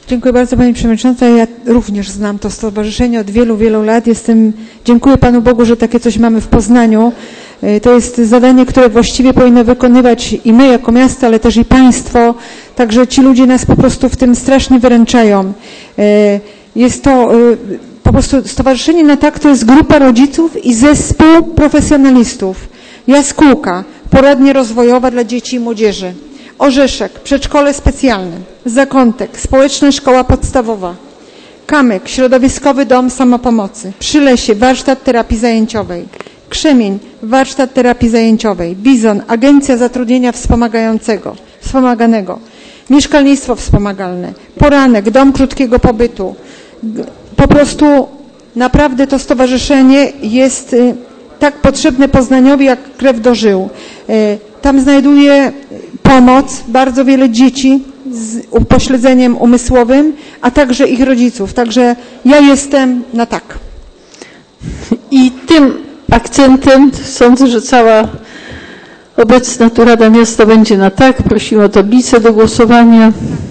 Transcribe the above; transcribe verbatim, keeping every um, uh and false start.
Dziękuję bardzo Pani Przewodnicząca. Ja również znam to stowarzyszenie od wielu, wielu lat. Jestem, dziękuję Panu Bogu, że takie coś mamy w Poznaniu. To jest zadanie, które właściwie powinno wykonywać i my jako miasto, ale też i państwo. Także ci ludzie nas po prostu w tym strasznie wyręczają. Jest to po prostu stowarzyszenie na tak, to jest grupa rodziców i zespół profesjonalistów. Jaskółka, poradnia rozwojowa dla dzieci i młodzieży. Orzeszek, przedszkole specjalne. Zakątek, społeczna szkoła podstawowa. Kamyk, środowiskowy dom samopomocy. Przylesie, warsztat terapii zajęciowej. Krzemień, warsztat terapii zajęciowej. Bizon, agencja zatrudnienia wspomagającego, wspomaganego. Mieszkalnictwo wspomagalne. Poranek, dom krótkiego pobytu. Po prostu naprawdę to stowarzyszenie jest tak potrzebne Poznaniowi jak krew do żył. Tam znajduje pomoc bardzo wiele dzieci z upośledzeniem umysłowym, a także ich rodziców. Także ja jestem na tak. I tym akcentem sądzę, że cała obecna tu Rada Miasta będzie na tak. Prosimy o tablicę do głosowania.